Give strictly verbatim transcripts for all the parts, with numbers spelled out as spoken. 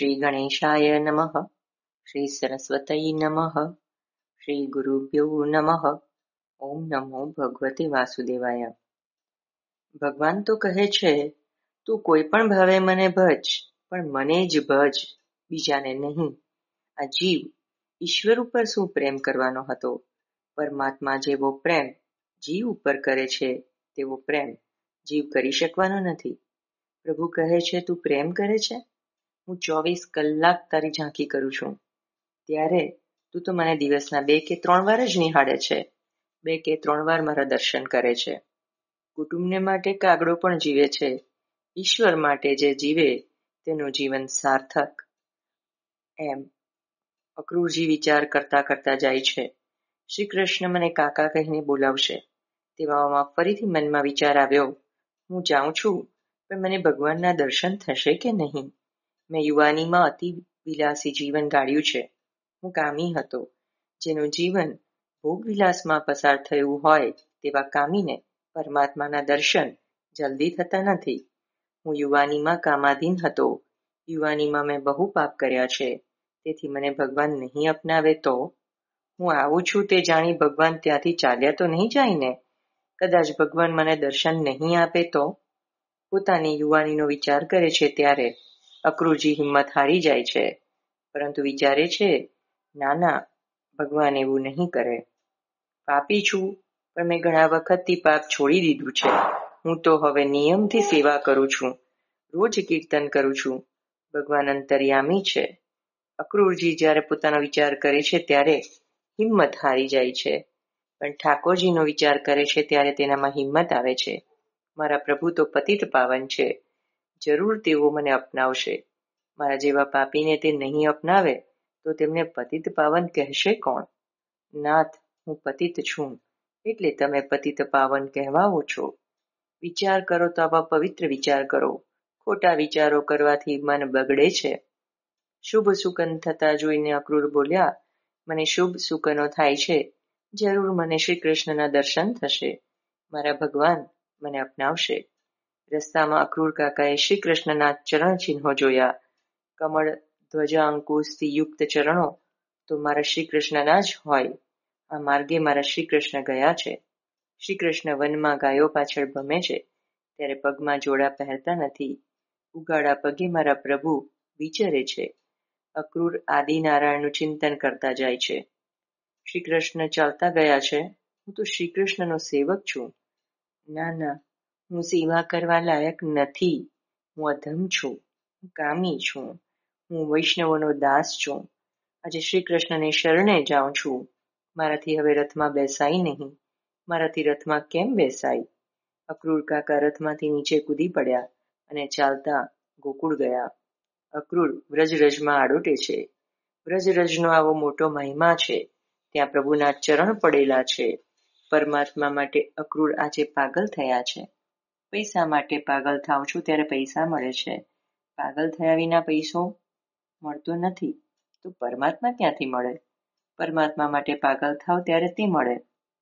શ્રી ગણેશાય નમઃ. શ્રી સરસ્વતય નમઃ. શ્રી ગુરુભ્યો નમઃ. ઓમ નમો ભગવતે વાસુદેવાય. ભગવાન તો કહે છે, તું કોઈ પણ ભાવે મને ભજ, પણ મને જ ભજ, બીજાને નહીં. આ જીવ ઈશ્વર ઉપર શું પ્રેમ કરવાનો હતો? પરમાત્મા જેવો પ્રેમ જીવ ઉપર કરે છે તેવો પ્રેમ જીવ કરી શકવાનો નથી. પ્રભુ કહે છે, તું પ્રેમ કરે છે? હું ચોવીસ કલાક તારી ઝાંખી કરું છું, ત્યારે તું તો મને દિવસના બે કે ત્રણ વાર જ નિહાળે છે, બે કે ત્રણ વાર મારા દર્શન કરે છે. કુટુંબને માટે કાગડો પણ જીવે છે, ઈશ્વર માટે જે જીવે તેનું જીવન સાર્થક. એમ અક્રૂરજી વિચાર કરતા કરતા જાય છે. શ્રી કૃષ્ણ મને કાકા કહીને બોલાવશે. તેવામાં ફરીથી મનમાં વિચાર આવ્યો, હું જાઉં છું, પણ મને ભગવાનના દર્શન થશે કે નહીં? મેં યુવાનીમાં અતિ વિલાસી જીવન ગાળ્યું છે. હું કામી હતો. જેનું જીવન ભોગવિલાસમાં પસાર થયું હોય તેવા કામીને પરમાત્માના દર્શન જલ્દી થતા નથી. હું યુવાનીમાં કામાધીન હતો. યુવાનીમાં મેં બહુ પાપ કર્યા છે, તેથી મને ભગવાન નહીં અપનાવે તો? હું આવું છું તે જાણી ભગવાન ત્યાંથી ચાલ્યા તો નહીં જાય ને? કદાચ ભગવાન મને દર્શન નહીં આપે તો? પોતાની યુવાનીનો વિચાર કરે છે ત્યારે અક્રૂરજી હિંમત હારી જાય છે, પરંતુ વિચારે છે, ના ના, ભગવાન એવું નહીં કરે. પાપી છું, પણ મેં ઘણા વખતથી પાપ છોડી દીધું છે. હું તો હવે નિયમથી સેવા કરું છું, રોજ કીર્તન કરું છું. ભગવાન અંતર્યામી છે. અક્રૂરજી જ્યારે પોતાનો વિચાર કરે છે ત્યારે હિંમત હારી જાય છે, પણ ઠાકોરજીનો વિચાર કરે છે ત્યારે તેનામાં હિંમત આવે છે. મારા પ્રભુ તો પતિત પાવન છે, જરૂર તેઓ મને અપનાવશે. મારા જેવા પાપીને તે નહીં અપનાવે તો તેમને પતિત પાવન કહેશે કોણ? નાથ, હું પતિત છું, એટલે તમે પતિત પાવન કહેવાઓ છો. વિચાર કરો તો આવા પવિત્ર વિચાર કરો. ખોટા વિચારો કરવાથી મન બગડે છે. શુભ સુકન થતા જોઈને અક્રૂર બોલ્યા, મને શુભ સુકનો થાય છે, જરૂર મને શ્રી કૃષ્ણના દર્શન થશે. મારા ભગવાન મને અપનાવશે. રસ્તામાં અક્રૂર કાકાએ શ્રી કૃષ્ણના ચરણ ચિહ્નો જોયા. કમળ ધ્વજા અંકુશથી યુક્ત ચરણો તો મારા શ્રી કૃષ્ણના જ હોય. આ માર્ગે મારા શ્રી કૃષ્ણ ગયા છે. શ્રી કૃષ્ણ વનમાં ગાયો પાછળ ભમે છે, ત્યારે પગમાં જોડા પહેરતા નથી. ઉગાડા પગે મારા પ્રભુ વિચરે છે. અક્રૂર આદિનારાયણનું ચિંતન કરતા જાય છે. શ્રી કૃષ્ણ ચાલતા ગયા છે. હું તો શ્રી કૃષ્ણનો સેવક છું. ના ના, હું સેવા કરવા લાયક નથી. હું અધમ છું, હું કામી છું, હું વૈષ્ણવોનો દાસ છું. આજે શ્રી કૃષ્ણને શરણે જાઉં છું. મારાથી હવે રથમાં બેસાય નહીં. મારાથી રથમાં કેમ બેસાય? અક્રૂર કાકા રથમાંથી નીચે કૂદી પડ્યા અને ચાલતા ગોકુળ ગયા. અક્રૂર વ્રજરજમાં આડોટે છે. વ્રજરજનો આવો મોટો મહિમા છે. ત્યાં પ્રભુના ચરણ પડેલા છે. પરમાત્મા માટે અક્રૂર આજે પાગલ થયા છે. પૈસા માટે પાગલ થાવ છું ત્યારે પૈસા મળે છે. પાગલ થયા વિના પૈસો મળતો નથી, તો પરમાત્મા ક્યાંથી મળે? પરમાત્મા માટે પાગલ થાવ ત્યારે તે મળે.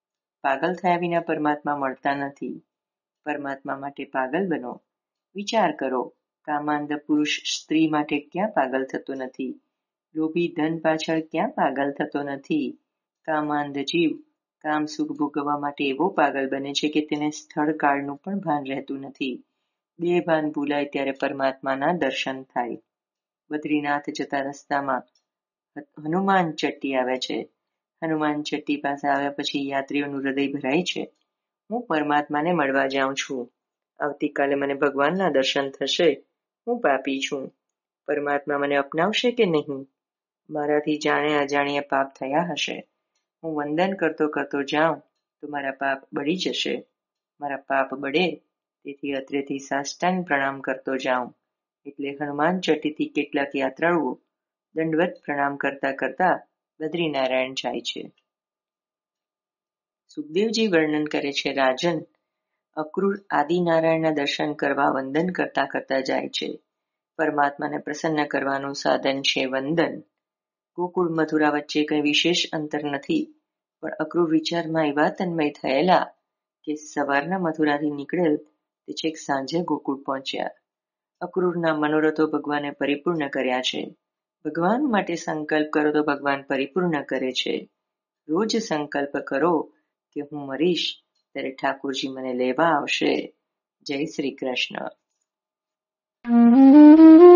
પાગલ થયા વિના પરમાત્મા મળતા નથી. પરમાત્મા માટે પાગલ બનો. વિચાર કરો, કામાંધ પુરુષ સ્ત્રી માટે ક્યાં પાગલ થતો નથી? લોભી ધન પાછળ ક્યાં પાગલ થતો નથી? કામાંધ જીવ કામ સુખ ભોગવવા માટે એવો પાગલ બને છે કે તેને સ્થળ કાળનું પણ ભાન રહેતું નથી. દેહ ભાન ભૂલાય ત્યારે પરમાત્માના દર્શન થાય. બદ્રીનાથ જતા રસ્તામાં હનુમાન ચટ્ટી આવે છે. હનુમાન ચટ્ટી પાસે આવ્યા પછી યાત્રીઓનું હૃદય ભરાય છે. હું પરમાત્માને મળવા જાઉં છું. આવતીકાલે મને ભગવાનના દર્શન થશે. હું પાપી છું. પરમાત્મા મને અપનાવશે કે નહીં? મારાથી જાણે અજાણ્યા પાપ થયા હશે. હું વંદન કરતો કરતો જાઉં તો મારા પાપ બળી જશે. મારા પાપ બળે તેથી અત્રેથી સાષ્ટાંગ પ્રણામ કરતો જાઉં. એટલે હનુમાન ચટ્ટીથી કેટલાક યાત્રાળુઓ દંડવત પ્રણામ કરતા કરતા બદ્રીનારાયણ જાય છે. સુખદેવજી વર્ણન કરે છે, રાજન, અક્રૂર આદિનારાયણના દર્શન કરવા વંદન કરતા કરતા જાય છે. પરમાત્માને પ્રસન્ન કરવાનું સાધન છે વંદન. ગોકુળ મથુરા વચ્ચે કંઈ વિશેષ અંતર નથી, પણ અક્રૂર વિચારમાં એવા તન્મય થયેલા કે સવારના મથુરાથી નીકળેલ તે છેક સાંજે ગોકુળ પહોંચ્યા. અક્રૂરના મનોરથો ભગવાને પરિપૂર્ણ કર્યા છે. ભગવાન માટે સંકલ્પ કરો તો ભગવાન પરિપૂર્ણ કરે છે. રોજ સંકલ્પ કરો કે હું મરીશ ત્યારે ઠાકોરજી મને લેવા આવશે. જય શ્રી કૃષ્ણ.